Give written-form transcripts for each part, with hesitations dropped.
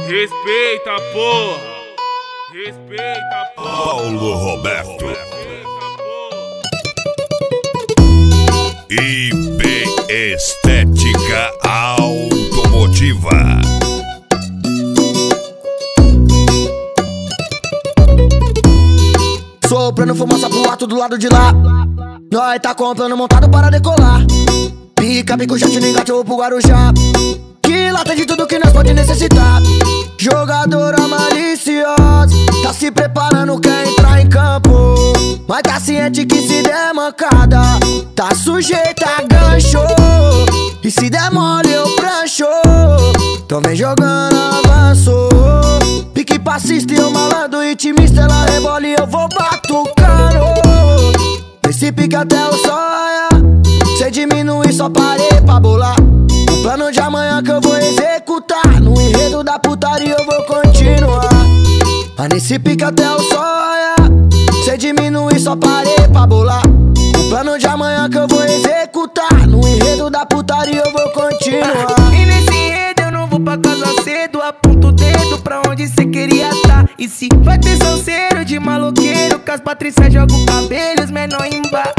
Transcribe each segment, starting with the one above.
Respeita, porra. Respeita, porra. Paulo Roberto. IB Estética Automotiva. Soprando fumaça pro alto do lado de lá. Nós tá comprando montado para decolar. Pica, bico, jet, negatiu pro Guarujá. Que lá tem de tudo que nós pode necessitar. Jogadora maliciosa, tá se preparando, quer entrar em campo. Mas tá ciente que se der mancada, tá sujeita a gancho. E se der mole eu prancho. Então vem jogando avanço. Pique passista e eu malandro intimista. Ela rebola e eu vou batucando. Nesse pique até o sonha. Cê diminui, só parei pra bolar. O plano de amanhã que eu vou executar. No enredo da putaria eu vou continuar. Mas nesse pique até o sonha. Cê diminui, só parei pra bolar. O plano de amanhã que eu vou executar. No enredo da putaria eu vou continuar. E nesse enredo eu não vou pra casa cedo. Aponto o dedo pra onde cê queria tá. E se vai ter salseiro de maloqueiro, que as Patrícia joga o cabelo, os menor embaça.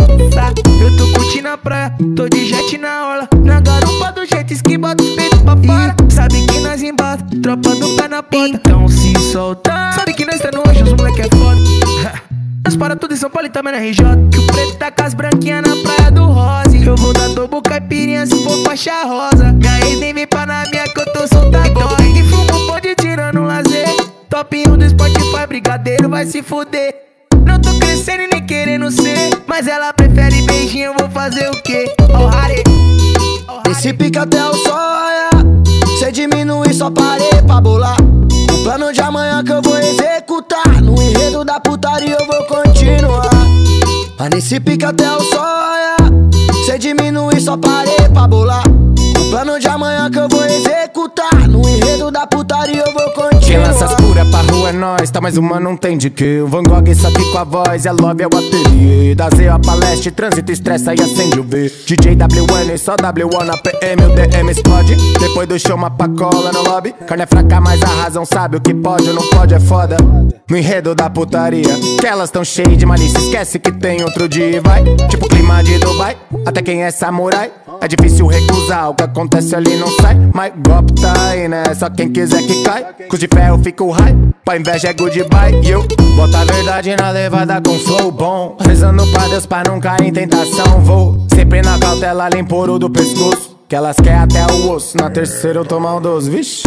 Eu tô curtindo a praia, tô de jet na orla. Na garupa do jet ski, bota os peitos pra fora. Sabe que nós embata, tropa do pé na porta. Então se solta, sabe que nós tá no hoje, os moleque é foda. Nós para tudo em São Paulo e também na RJ. Que o preto tá com as branquinhas na praia do Rose. Eu vou dar tobo caipirinha se for faixa rosa. Ganhei nem vem pra na minha que eu tô solta agora. Quem fuma pode tirar no lazer. Top 1 do Spotify, brigadeiro vai se fuder. Não tô crescendo e nem querendo ser, mas ela prefere beijinho, eu vou fazer o quê? Oh, Harry. Esse pique até o sonha. Cê diminui, só parei pra bolar. O plano de amanhã que eu vou executar. No enredo da putaria eu vou continuar. Mas nesse pique até o sonha. Cê diminui, só parei pra bolar. O plano de amanhã que eu vou executar. No enredo da putaria eu vou continuar. Quem lança as pura pra rua é nós, tá mais humano não tem de que. O Van Gogh só aqui com a voz, é love, é o ateliê. Da Z a palestra, trânsito, estressa e acende o V. DJ WN, só W1 na PM, o DM explode. Depois do show uma pacola no lobby. Carne é fraca, mas a razão sabe o que pode ou não pode, é foda. No enredo da putaria, que elas tão cheias de malícia, esquece que tem outro dia e vai. Tipo clima de Dubai, até quem é samurai. É difícil recusar, o que acontece ali não sai. Mas golpe tá aí, né? Só quem quiser que cai. Com de ferro fica o high, pra inveja é goodbye. E eu boto a verdade na levada com flow bom. Rezando pra Deus pra não cair em tentação. Vou sempre na cautela, limpo ouro do pescoço. Que elas querem até o osso, na terceira eu tomo um doce, vixe.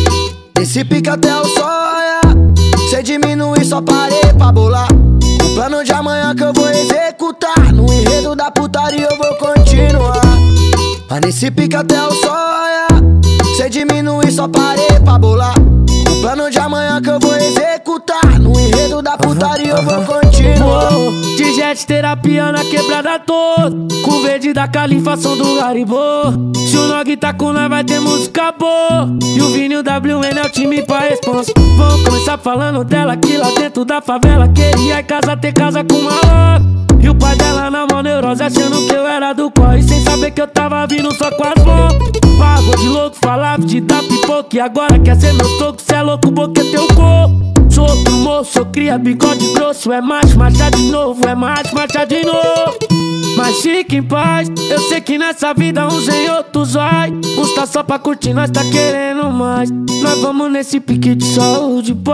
Esse pique até o sonha. Cê diminui, só parei pra bolar. O plano de amanhã que eu vou executar. No enredo da putaria eu vou continuar. Mas nesse pique até o sonha. Cê diminui, só parei pra bolar. O plano de amanhã que eu vou executar. No enredo da putaria eu vou continuar. De jet terapia na quebrada toda. Com verde da Califa, som do Garibô. Se o Nog tá com nós vai ter música boa. E o Vini e o WN é o time pra responsa. Vamos começar falando dela que lá dentro da favela queria em casa ter casa com uma louca. E o pai dela na mão neurose achando que eu era do corre, sem saber que eu tava vindo só com as mãos. Pagou de louco, falava de dar pipoca. E agora quer ser meu toco, cê é louco, boca é teu corpo. Sou outro moço, sou cria, bigode grosso. É macho, marcha de novo, é macho, marcha de novo. Mas fique em paz, eu sei que nessa vida uns em outros vai. Uns tá só pra curtir, nós tá querendo mais. Nós vamos nesse pique de saúde e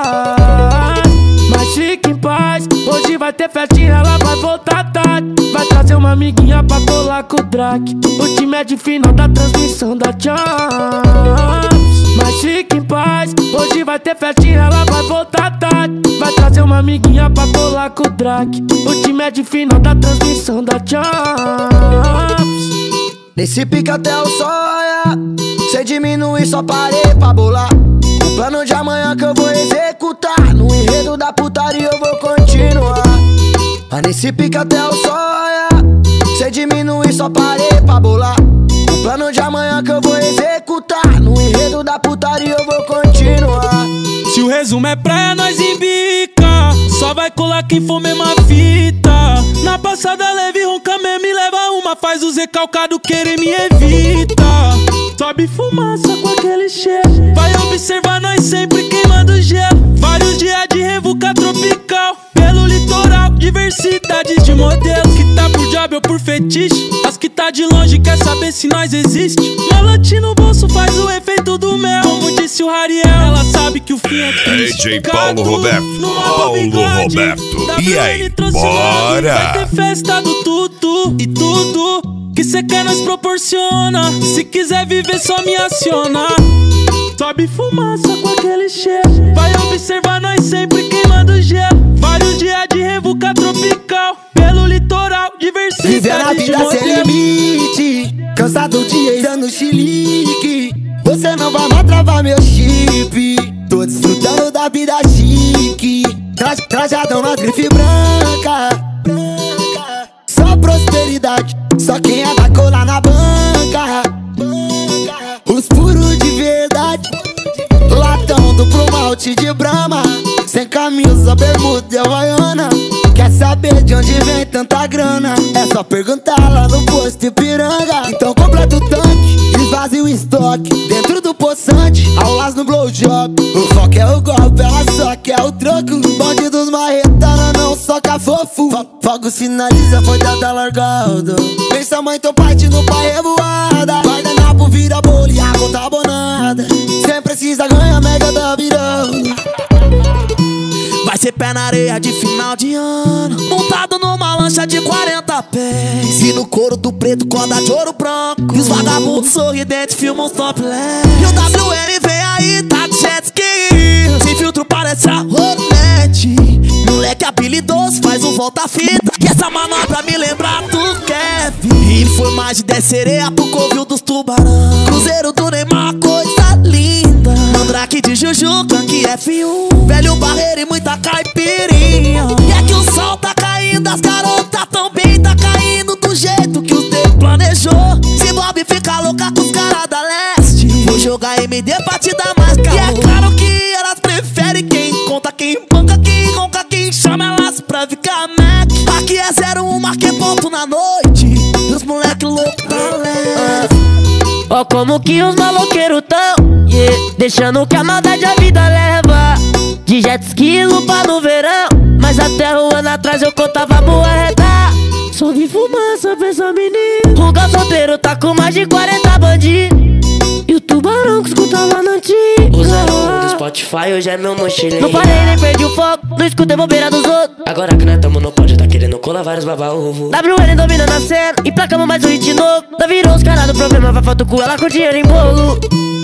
paz. Mas fique em paz, hoje vai ter festinha, ela vai voltar tarde. Vai trazer uma amiguinha pra colar com o Drake. O time é de final da transmissão da Champs. Mas fique em paz, hoje vai ter festinha, ela vai voltar tarde. Vai trazer uma amiguinha pra colar com o Drake. O time é de final da transmissão da Champs. Nesse pique até o sonha. Cê diminui, só parei pra bolar. O plano de amanhã que eu vou executar. No enredo da putaria eu vou continuar. Mas nesse pique até o sonha. Cê diminui, só parei pra bolar. O plano de amanhã que eu vou executar. No enredo da putaria eu vou continuar. Se o resumo é praia, nós embica. Só vai colar quem for mesma fita. Na passada leve, ronca mesmo e leva uma. Faz os recalcados querer me evita. Sobe fumaça com aquele cheiro. Vai observar nós sempre queimando gelo. Vários dias de revuca tropical pelo litoral, diversidades de modelos. Que tá por job ou por fetiche, as que tá de longe quer saber se nós existe. Malote no bolso faz o efeito do mel. Como disse o Rariel, ela sabe que o fim é triste. DJ Paulo Roberto. E aí, bora? Vai ter festa do tudo e tudo que cê quer nós proporciona. Se quiser viver só me aciona. Sobe fumaça com aquele cheiro. Vai observar nós sempre queimando gelo. Vários dias de revuca tropical pelo litoral, diversidade vivendo a de vida sem modelos. limite, cansado de ir dando chilique. Você não vai mais travar meu chip. Tô desfrutando da vida chique, trajadão na grife branca. Só prosperidade, só quem é da cola na banca. Os puros de verdade, latão duplo malte de Brahma. Sem camisa, bermuda e havaiana. Quer saber de onde vem tanta grana? É só perguntar lá no posto Ipiranga. Então completa o tanque, esvazia o estoque dentro do poçante, aulas no blowjob. O foco é o golpe, ela só quer o troco. Bonde dos marretana não soca fofo. Fogo sinaliza, foi dada largada. Pensa mãe, teu parte no pai revoada. Guardanapo vira bolo e a conta abonada. Cê precisa ganhar mega da virada. Vai ser pé na areia de final de ano, montado numa lancha de 40 pés. E no couro do preto, corda de ouro branco. E os vagabundos sorridentes filmam os topless. E o WN vem aí, tá de jet ski. Sem filtro parece a Hornet. Moleque habilidoso, faz um volta-fita. E essa manobra me lembra do Kevin. E foi mais de 10 sereia pro covil dos tubarão. Cruzeiro do Neymar, coisa linda. Mandrake de Jujuca, que F1. Velho barreiro e muita caipirinha. E é que o sol tá caindo, as garotas também tá caindo do jeito que o tempo planejou. Se Bob fica louca com os caras da leste, vou jogar MD pra te dar mais calor. E é claro que elas preferem quem conta, quem banca, quem ronca, quem chama elas pra ficar Mac. Aqui é 01, marquei ponto na noite. E os moleque louco tá leve. Ó como que os maloqueiros tão, yeah, deixando que a maldade a vida leva. De jet ski, lupa no verão, mas até um ano atrás eu contava moeda. Só vi fumaça pra essa menina. O gal solteiro tá com mais de 40 bandidos. E o tubarão que escutava na antiga. O 01 do Spotify hoje é meu mochileiro. Não parei nem perdi o foco, não escutei bobeira dos outros. Agora que nós tamo no pódio, tá querendo colar vários baba-ovo. WN dominando a cena, emplacamos mais um hit novo. Nós virou os caras do problema, vai falta o cu, ela com dinheiro em bolo.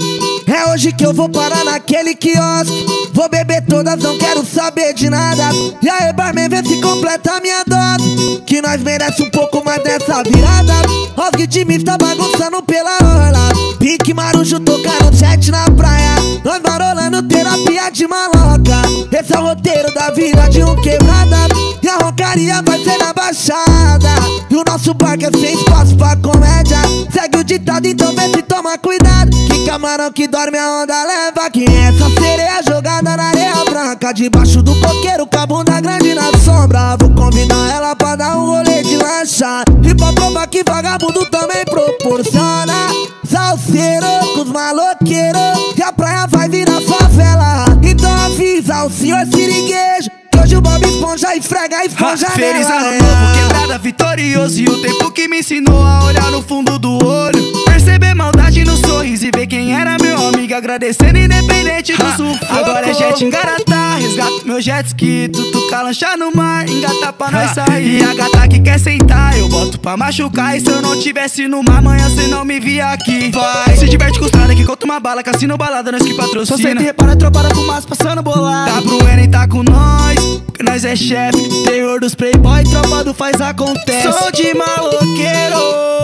É hoje que eu vou parar naquele quiosque. Vou beber todas, não quero saber de nada. E aí, barman, vê se completa a minha dose, que nós merece um pouco mais dessa virada. Os de mim tá bagunçando pela orla. Pique marujo tocando jet na praia. Nós marolando terapia de maloca. Esse é o roteiro da vida de um quebrada. E a roncaria vai ser na baixada. E o nosso barco é sem espaço pra comédia. Segue o ditado, então vê se toma cuidado. Que camarão que dorme a onda leva. Que essa sereia jogada na areia branca. Debaixo do coqueiro com a bunda grande na sombra. Vou convidar ela pra dar um rolê de lancha. E pra provar que vagabundo também proporciona. Salseiro com os maloqueiros. E a praia vai virar favela. Então avisa o senhor siriguejo, que hoje o Bob Esponja esfrega a esponja Feliz nela. ano novo, quebrada vitorioso. E o tempo que me ensinou a olhar no fundo do olho, perceber maldade no sorriso e ver quem era meu amigo, agradecendo independente do sufoco. Agora é jet engaratá, resgato meu jet ski, tutuca lancha no mar, engata pra nós sair. E a gata que quer sentar, eu boto pra machucar. E se eu não tivesse no mar, amanhã cê não me via aqui. Vai, se diverte com os caras que conta uma bala, cassino balada, nós que patrocina. Só senta e repara, tropa da fumaça passando bolado. WN tá com nós, porque nós é chefe. Terror dos playboy, tropa do faz acontece. Sou de maloqueiro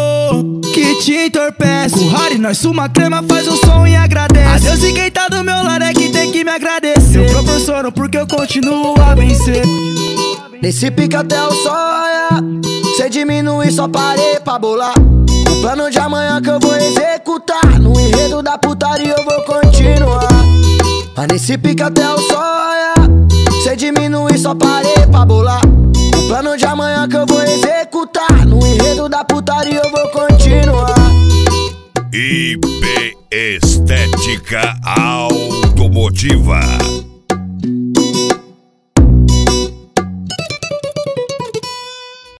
que te entorpece. Com Harry nós suma crema, faz o som e agradece. A Deus e quem tá do meu lado é que tem que me agradecer. Eu proporciono porque eu continuo a vencer. Nesse pique até o sol raiar, cê diminui, só parei pra bolar. O plano de amanhã que eu vou executar, no enredo da putaria eu vou continuar. Mas nesse pique até o sol raiar, cê diminui, só parei pra bolar. O plano de amanhã que eu vou executar, no enredo da putaria eu vou continuar. IP Estética Automotiva. Diva.